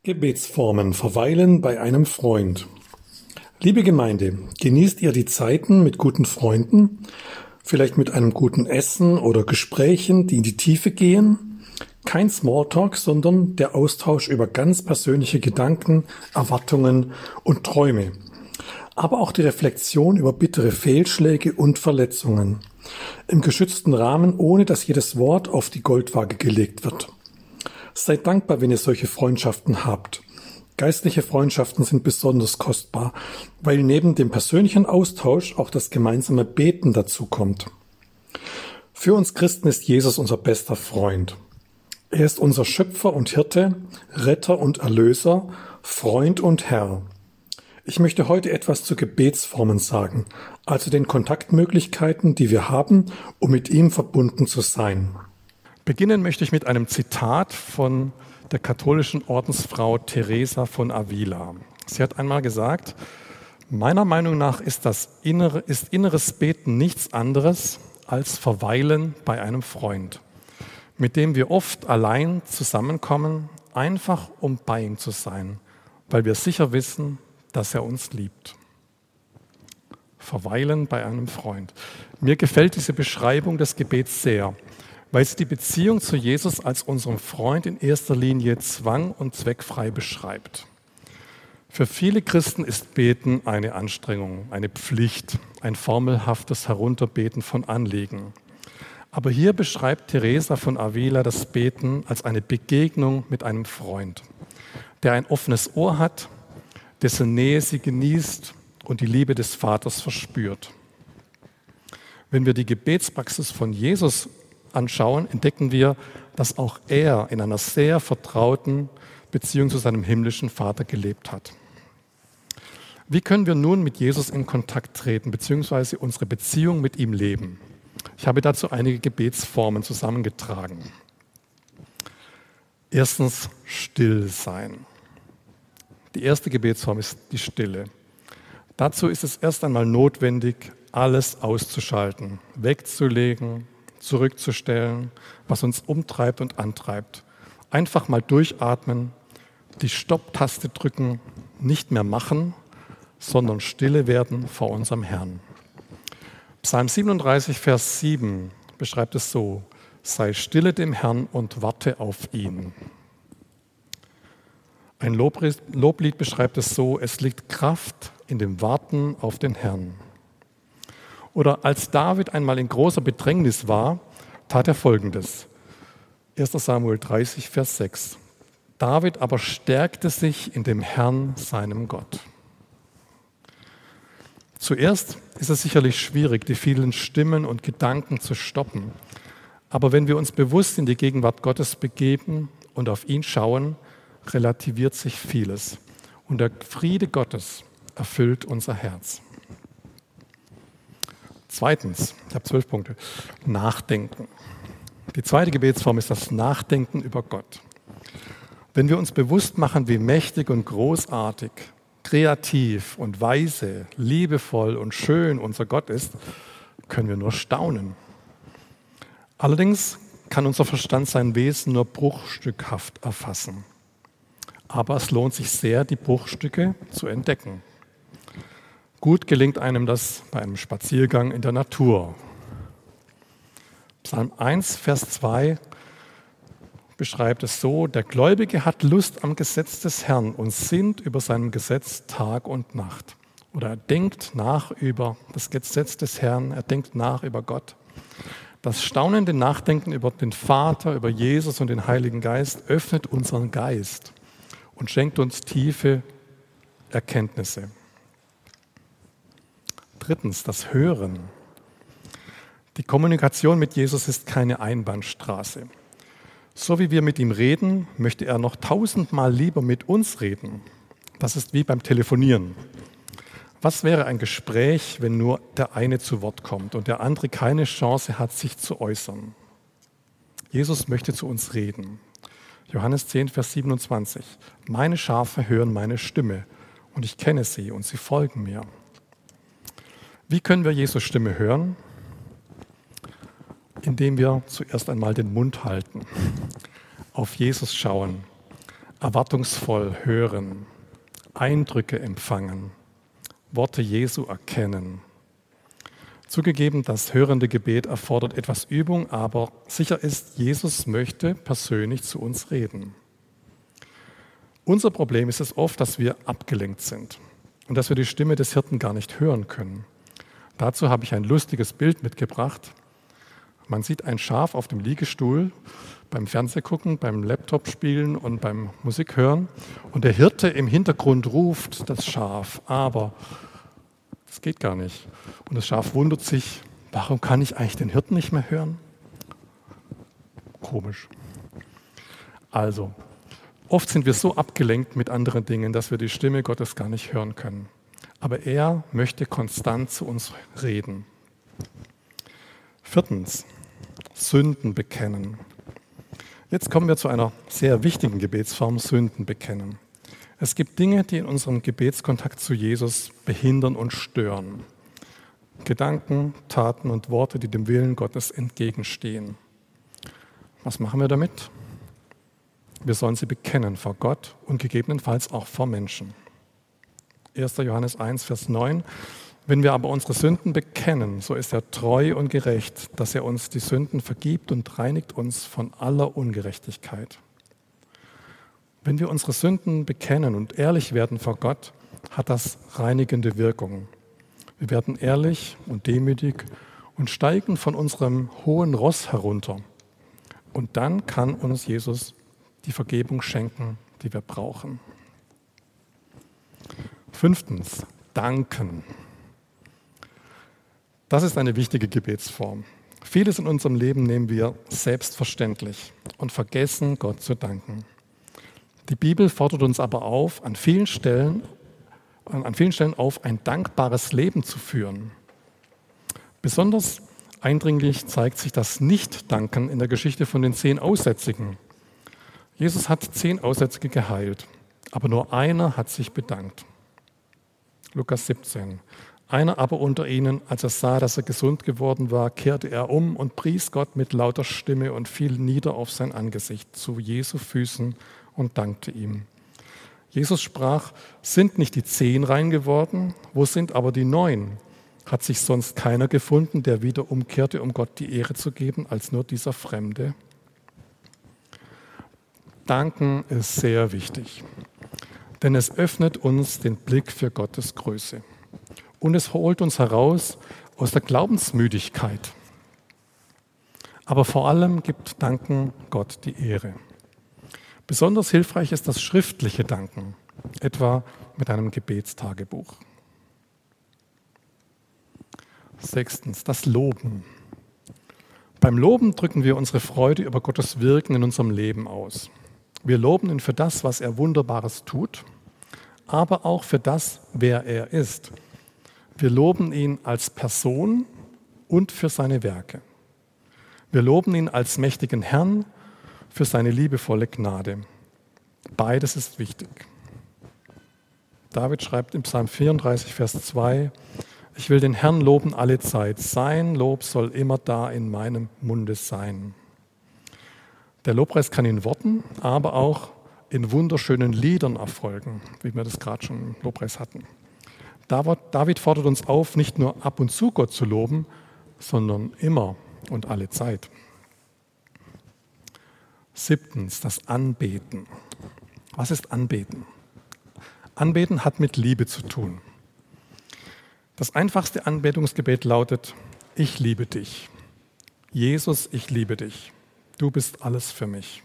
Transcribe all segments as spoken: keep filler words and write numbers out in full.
Gebetsformen verweilen bei einem Freund. Liebe Gemeinde, genießt ihr die Zeiten mit guten Freunden, vielleicht mit einem guten Essen oder Gesprächen, die in die Tiefe gehen? Kein Smalltalk, sondern der Austausch über ganz persönliche Gedanken, Erwartungen und Träume. Aber auch die Reflexion über bittere Fehlschläge und Verletzungen. Im geschützten Rahmen, ohne dass jedes Wort auf die Goldwaage gelegt wird. Seid dankbar, wenn ihr solche Freundschaften habt. Geistliche Freundschaften sind besonders kostbar, weil neben dem persönlichen Austausch auch das gemeinsame Beten dazu kommt. Für uns Christen ist Jesus unser bester Freund. Er ist unser Schöpfer und Hirte, Retter und Erlöser, Freund und Herr. Ich möchte heute etwas zu Gebetsformen sagen, also den Kontaktmöglichkeiten, die wir haben, um mit ihm verbunden zu sein. Beginnen möchte ich mit einem Zitat von der katholischen Ordensfrau Teresa von Avila. Sie hat einmal gesagt: Meiner Meinung nach ist das innere, ist inneres Beten nichts anderes als Verweilen bei einem Freund, mit dem wir oft allein zusammenkommen, einfach um bei ihm zu sein, weil wir sicher wissen, dass er uns liebt. Verweilen bei einem Freund. Mir gefällt diese Beschreibung des Gebets sehr, weil sie die Beziehung zu Jesus als unserem Freund in erster Linie zwang- und zweckfrei beschreibt. Für viele Christen ist Beten eine Anstrengung, eine Pflicht, ein formelhaftes Herunterbeten von Anliegen. Aber hier beschreibt Teresa von Avila das Beten als eine Begegnung mit einem Freund, der ein offenes Ohr hat, dessen Nähe sie genießt und die Liebe des Vaters verspürt. Wenn wir die Gebetspraxis von Jesus anschauen, entdecken wir, dass auch er in einer sehr vertrauten Beziehung zu seinem himmlischen Vater gelebt hat. Wie können wir nun mit Jesus in Kontakt treten, beziehungsweise unsere Beziehung mit ihm leben? Ich habe dazu einige Gebetsformen zusammengetragen. Erstens, still sein. Die erste Gebetsform ist die Stille. Dazu ist es erst einmal notwendig, alles auszuschalten, wegzulegen, zurückzustellen, was uns umtreibt und antreibt. Einfach mal durchatmen, die Stopp-Taste drücken, nicht mehr machen, sondern stille werden vor unserem Herrn. Psalm siebenunddreißig, Vers sieben beschreibt es so: Sei stille dem Herrn und warte auf ihn. Ein Loblied beschreibt es so: Es liegt Kraft in dem Warten auf den Herrn. Oder als David einmal in großer Bedrängnis war, tat er Folgendes. erster Samuel dreißig, Vers sechs. David aber stärkte sich in dem Herrn, seinem Gott. Zuerst ist es sicherlich schwierig, die vielen Stimmen und Gedanken zu stoppen. Aber wenn wir uns bewusst in die Gegenwart Gottes begeben und auf ihn schauen, relativiert sich vieles. Und der Friede Gottes erfüllt unser Herz. Zweitens, ich habe zwölf Punkte, Nachdenken. Die zweite Gebetsform ist das Nachdenken über Gott. Wenn wir uns bewusst machen, wie mächtig und großartig, kreativ und weise, liebevoll und schön unser Gott ist, können wir nur staunen. Allerdings kann unser Verstand sein Wesen nur bruchstückhaft erfassen. Aber es lohnt sich sehr, die Bruchstücke zu entdecken. Gut gelingt einem das bei einem Spaziergang in der Natur. Psalm eins, Vers zwei beschreibt es so: Der Gläubige hat Lust am Gesetz des Herrn und sinnt über seinem Gesetz Tag und Nacht. Oder er denkt nach über das Gesetz des Herrn, er denkt nach über Gott. Das staunende Nachdenken über den Vater, über Jesus und den Heiligen Geist öffnet unseren Geist und schenkt uns tiefe Erkenntnisse. Drittens, das Hören. Die Kommunikation mit Jesus ist keine Einbahnstraße. So wie wir mit ihm reden, möchte er noch tausendmal lieber mit uns reden. Das ist wie beim Telefonieren. Was wäre ein Gespräch, wenn nur der eine zu Wort kommt und der andere keine Chance hat, sich zu äußern? Jesus möchte zu uns reden. Johannes zehn, Vers siebenundzwanzig. Meine Schafe hören meine Stimme und ich kenne sie und sie folgen mir. Wie können wir Jesus Stimme hören? Indem wir zuerst einmal den Mund halten, auf Jesus schauen, erwartungsvoll hören, Eindrücke empfangen, Worte Jesu erkennen. Zugegeben, das hörende Gebet erfordert etwas Übung, aber sicher ist, Jesus möchte persönlich zu uns reden. Unser Problem ist es oft, dass wir abgelenkt sind und dass wir die Stimme des Hirten gar nicht hören können. Dazu habe ich ein lustiges Bild mitgebracht. Man sieht ein Schaf auf dem Liegestuhl beim Fernsehgucken, beim Laptop-Spielen und beim Musikhören. Und der Hirte im Hintergrund ruft das Schaf, aber das geht gar nicht. Und das Schaf wundert sich, warum kann ich eigentlich den Hirten nicht mehr hören? Komisch. Also, oft sind wir so abgelenkt mit anderen Dingen, dass wir die Stimme Gottes gar nicht hören können. Aber er möchte konstant zu uns reden. Viertens, Sünden bekennen. Jetzt kommen wir zu einer sehr wichtigen Gebetsform, Sünden bekennen. Es gibt Dinge, die in unserem Gebetskontakt zu Jesus behindern und stören. Gedanken, Taten und Worte, die dem Willen Gottes entgegenstehen. Was machen wir damit? Wir sollen sie bekennen vor Gott und gegebenenfalls auch vor Menschen. erster Johannes eins, Vers neun. Wenn wir aber unsere Sünden bekennen, so ist er treu und gerecht, dass er uns die Sünden vergibt und reinigt uns von aller Ungerechtigkeit. Wenn wir unsere Sünden bekennen und ehrlich werden vor Gott, hat das reinigende Wirkung. Wir werden ehrlich und demütig und steigen von unserem hohen Ross herunter. Und dann kann uns Jesus die Vergebung schenken, die wir brauchen. Fünftens, danken. Das ist eine wichtige Gebetsform. Vieles in unserem Leben nehmen wir selbstverständlich und vergessen, Gott zu danken. Die Bibel fordert uns aber auf, an vielen Stellen, an vielen Stellen auf, ein dankbares Leben zu führen. Besonders eindringlich zeigt sich das Nicht-Danken in der Geschichte von den zehn Aussätzigen. Jesus hat zehn Aussätzige geheilt, aber nur einer hat sich bedankt. Lukas siebzehn. Einer aber unter ihnen, als er sah, dass er gesund geworden war, kehrte er um und pries Gott mit lauter Stimme und fiel nieder auf sein Angesicht zu Jesu Füßen und dankte ihm. Jesus sprach, sind nicht die zehn rein geworden? Wo sind aber die neun? Hat sich sonst keiner gefunden, der wieder umkehrte, um Gott die Ehre zu geben, als nur dieser Fremde? Danken ist sehr wichtig, denn es öffnet uns den Blick für Gottes Größe. Und es holt uns heraus aus der Glaubensmüdigkeit. Aber vor allem gibt Danken Gott die Ehre. Besonders hilfreich ist das schriftliche Danken, etwa mit einem Gebetstagebuch. Sechstens, das Loben. Beim Loben drücken wir unsere Freude über Gottes Wirken in unserem Leben aus. Wir loben ihn für das, was er Wunderbares tut, aber auch für das, wer er ist. Wir loben ihn als Person und für seine Werke. Wir loben ihn als mächtigen Herrn für seine liebevolle Gnade. Beides ist wichtig. David schreibt im Psalm vierunddreißig, Vers zwei, ich will den Herrn loben alle Zeit. Sein Lob soll immer da in meinem Munde sein. Der Lobpreis kann in Worten, aber auch in wunderschönen Liedern erfolgen, wie wir das gerade schon im Lobpreis hatten. David fordert uns auf, nicht nur ab und zu Gott zu loben, sondern immer und alle Zeit. Siebtens, das Anbeten. Was ist Anbeten? Anbeten hat mit Liebe zu tun. Das einfachste Anbetungsgebet lautet, ich liebe dich. Jesus, ich liebe dich. Du bist alles für mich.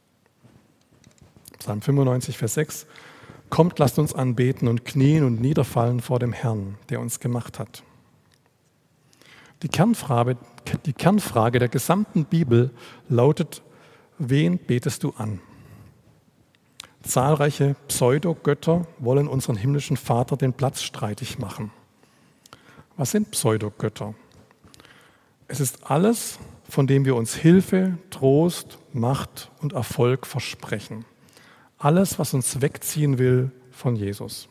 Psalm fünfundneunzig, Vers sechs. Kommt, lasst uns anbeten und knien und niederfallen vor dem Herrn, der uns gemacht hat. Die Kernfrage, die Kernfrage der gesamten Bibel lautet, wen betest du an? Zahlreiche Pseudogötter wollen unseren himmlischen Vater den Platz streitig machen. Was sind Pseudogötter? Es ist alles, von dem wir uns Hilfe, Trost, Macht und Erfolg versprechen. Alles, was uns wegziehen will von Jesus.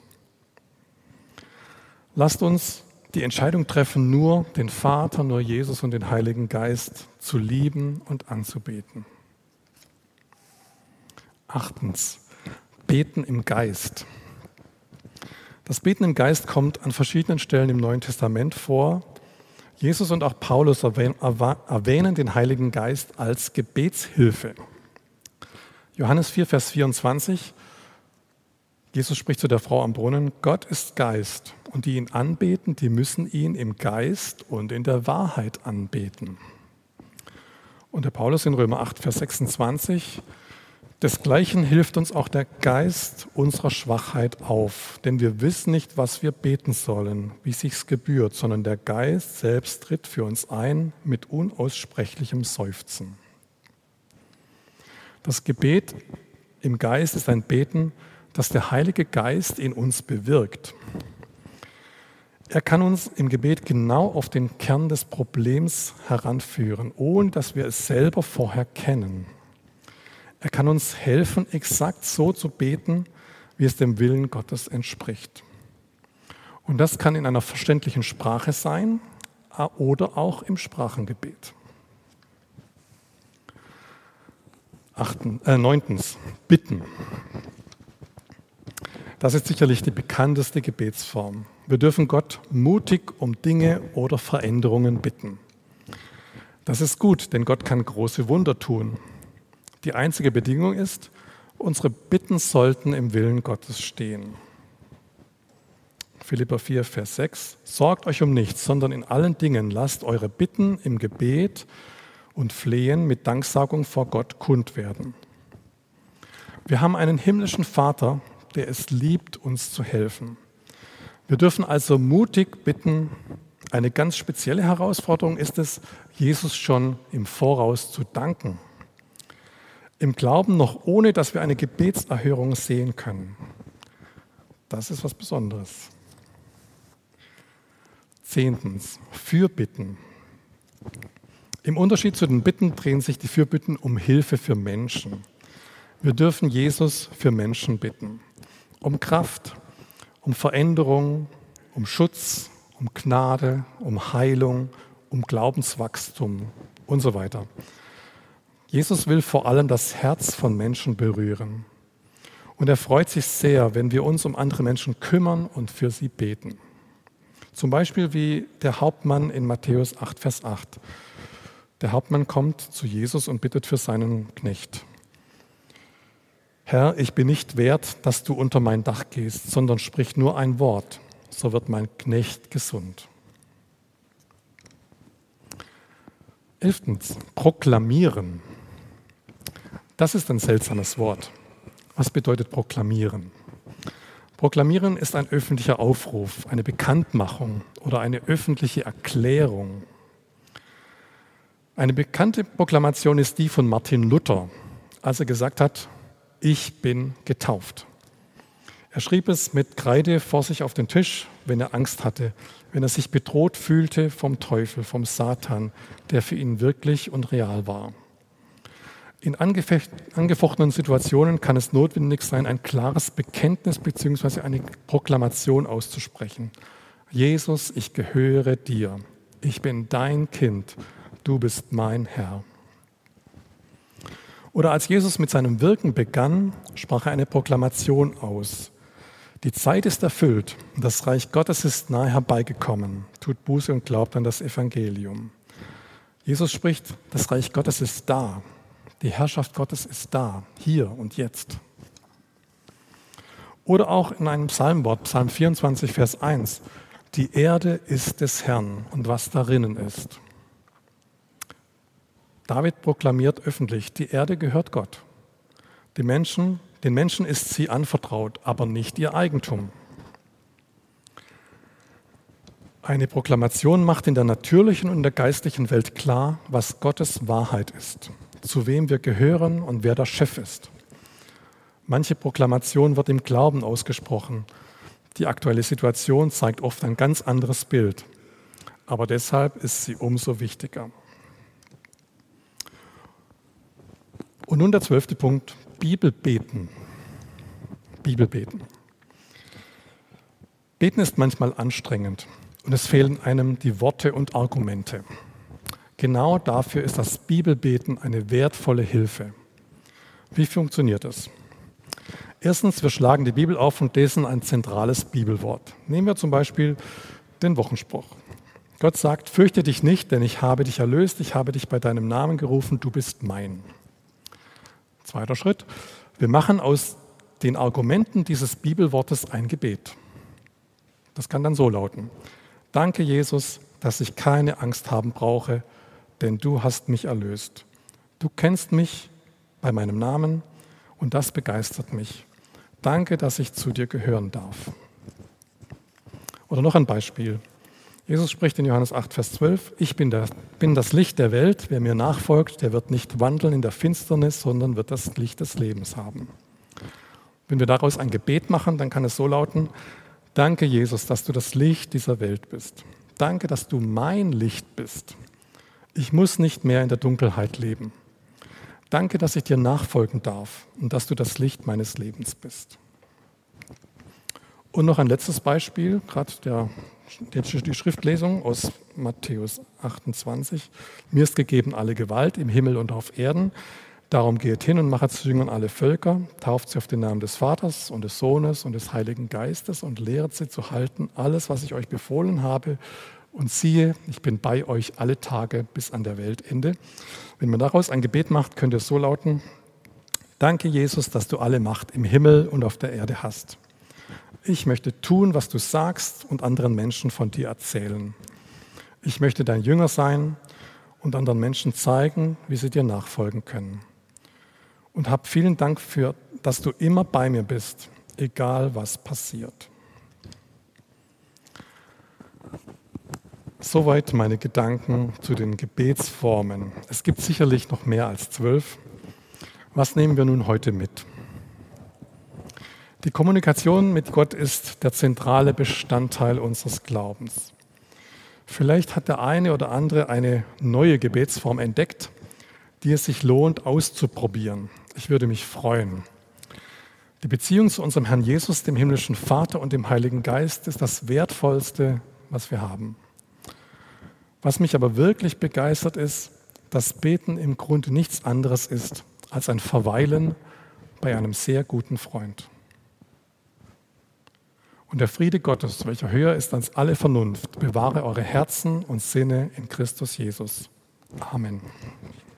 Lasst uns die Entscheidung treffen, nur den Vater, nur Jesus und den Heiligen Geist zu lieben und anzubeten. Achtens, Beten im Geist. Das Beten im Geist kommt an verschiedenen Stellen im Neuen Testament vor. Jesus und auch Paulus erwähnen den Heiligen Geist als Gebetshilfe. Johannes vier, Vers vierundzwanzig, Jesus spricht zu der Frau am Brunnen: Gott ist Geist und die ihn anbeten, die müssen ihn im Geist und in der Wahrheit anbeten. Und der Paulus in Römer acht, Vers sechsundzwanzig: Desgleichen hilft uns auch der Geist unserer Schwachheit auf, denn wir wissen nicht, was wir beten sollen, wie sich's gebührt, sondern der Geist selbst tritt für uns ein mit unaussprechlichem Seufzen. Das Gebet im Geist ist ein Beten, das der Heilige Geist in uns bewirkt. Er kann uns im Gebet genau auf den Kern des Problems heranführen, ohne dass wir es selber vorher kennen. Er kann uns helfen, exakt so zu beten, wie es dem Willen Gottes entspricht. Und das kann in einer verständlichen Sprache sein oder auch im Sprachengebet. Achten, äh, neuntens, bitten. Das ist sicherlich die bekannteste Gebetsform. Wir dürfen Gott mutig um Dinge oder Veränderungen bitten. Das ist gut, denn Gott kann große Wunder tun. Die einzige Bedingung ist, unsere Bitten sollten im Willen Gottes stehen. Philipper vier, Vers sechs: Sorgt euch um nichts, sondern in allen Dingen lasst eure Bitten im Gebet und Flehen mit Danksagung vor Gott kund werden. Wir haben einen himmlischen Vater, der es liebt, uns zu helfen. Wir dürfen also mutig bitten. Eine ganz spezielle Herausforderung ist es, Jesus schon im Voraus zu danken. Im Glauben noch ohne, dass wir eine Gebetserhörung sehen können. Das ist was Besonderes. Zehntens, Fürbitten. Im Unterschied zu den Bitten drehen sich die Fürbitten um Hilfe für Menschen. Wir dürfen Jesus für Menschen bitten. Um Kraft, um Veränderung, um Schutz, um Gnade, um Heilung, um Glaubenswachstum und so weiter. Jesus will vor allem das Herz von Menschen berühren. Und er freut sich sehr, wenn wir uns um andere Menschen kümmern und für sie beten. Zum Beispiel wie der Hauptmann in Matthäus acht, Vers acht. Der Hauptmann kommt zu Jesus und bittet für seinen Knecht: Herr, ich bin nicht wert, dass du unter mein Dach gehst, sondern sprich nur ein Wort, so wird mein Knecht gesund. Elftens, proklamieren. Das ist ein seltsames Wort. Was bedeutet proklamieren? Proklamieren ist ein öffentlicher Aufruf, eine Bekanntmachung oder eine öffentliche Erklärung. Eine bekannte Proklamation ist die von Martin Luther, als er gesagt hat: Ich bin getauft. Er schrieb es mit Kreide vor sich auf den Tisch, wenn er Angst hatte, wenn er sich bedroht fühlte vom Teufel, vom Satan, der für ihn wirklich und real war. In angefochtenen Situationen kann es notwendig sein, ein klares Bekenntnis bzw. eine Proklamation auszusprechen. Jesus, ich gehöre dir. Ich bin dein Kind. Du bist mein Herr. Oder als Jesus mit seinem Wirken begann, sprach er eine Proklamation aus. Die Zeit ist erfüllt, das Reich Gottes ist nahe herbeigekommen. Tut Buße und glaubt an das Evangelium. Jesus spricht, das Reich Gottes ist da. Die Herrschaft Gottes ist da, hier und jetzt. Oder auch in einem Psalmwort, Psalm vierundzwanzig, Vers eins. Die Erde ist des Herrn und was darinnen ist. David proklamiert öffentlich, die Erde gehört Gott. Die Menschen, den Menschen ist sie anvertraut, aber nicht ihr Eigentum. Eine Proklamation macht in der natürlichen und in der geistlichen Welt klar, was Gottes Wahrheit ist, zu wem wir gehören und wer der Chef ist. Manche Proklamation wird im Glauben ausgesprochen. Die aktuelle Situation zeigt oft ein ganz anderes Bild, aber deshalb ist sie umso wichtiger. Und nun der zwölfte Punkt, Bibelbeten. Bibelbeten. Beten ist manchmal anstrengend und es fehlen einem die Worte und Argumente. Genau dafür ist das Bibelbeten eine wertvolle Hilfe. Wie funktioniert es? Erstens, wir schlagen die Bibel auf und lesen ein zentrales Bibelwort. Nehmen wir zum Beispiel den Wochenspruch. Gott sagt, fürchte dich nicht, denn ich habe dich erlöst, ich habe dich bei deinem Namen gerufen, du bist mein. Zweiter Schritt, wir machen aus den Argumenten dieses Bibelwortes ein Gebet. Das kann dann so lauten: Danke, Jesus, dass ich keine Angst haben brauche, denn du hast mich erlöst. Du kennst mich bei meinem Namen und das begeistert mich. Danke, dass ich zu dir gehören darf. Oder noch ein Beispiel. Jesus spricht in Johannes acht, Vers zwölf, ich bin, der, bin das Licht der Welt, wer mir nachfolgt, der wird nicht wandeln in der Finsternis, sondern wird das Licht des Lebens haben. Wenn wir daraus ein Gebet machen, dann kann es so lauten: Danke, Jesus, dass du das Licht dieser Welt bist. Danke, dass du mein Licht bist. Ich muss nicht mehr in der Dunkelheit leben. Danke, dass ich dir nachfolgen darf und dass du das Licht meines Lebens bist. Und noch ein letztes Beispiel, gerade der, die Schriftlesung aus Matthäus achtundzwanzig. Mir ist gegeben alle Gewalt im Himmel und auf Erden. Darum geht hin und machet zu Jüngern alle Völker, tauft sie auf den Namen des Vaters und des Sohnes und des Heiligen Geistes und lehret sie zu halten, alles, was ich euch befohlen habe. Und siehe, ich bin bei euch alle Tage bis an der Weltende. Wenn man daraus ein Gebet macht, könnte es so lauten: Danke, Jesus, dass du alle Macht im Himmel und auf der Erde hast. Ich möchte tun, was du sagst und anderen Menschen von dir erzählen. Ich möchte dein Jünger sein und anderen Menschen zeigen, wie sie dir nachfolgen können. Und hab vielen Dank für, dass du immer bei mir bist, egal was passiert. Soweit meine Gedanken zu den Gebetsformen. Es gibt sicherlich noch mehr als zwölf. Was nehmen wir nun heute mit? Die Kommunikation mit Gott ist der zentrale Bestandteil unseres Glaubens. Vielleicht hat der eine oder andere eine neue Gebetsform entdeckt, die es sich lohnt auszuprobieren. Ich würde mich freuen. Die Beziehung zu unserem Herrn Jesus, dem himmlischen Vater und dem Heiligen Geist ist das Wertvollste, was wir haben. Was mich aber wirklich begeistert ist, dass Beten im Grunde nichts anderes ist als ein Verweilen bei einem sehr guten Freund. Und der Friede Gottes, welcher höher ist als alle Vernunft, bewahre eure Herzen und Sinne in Christus Jesus. Amen.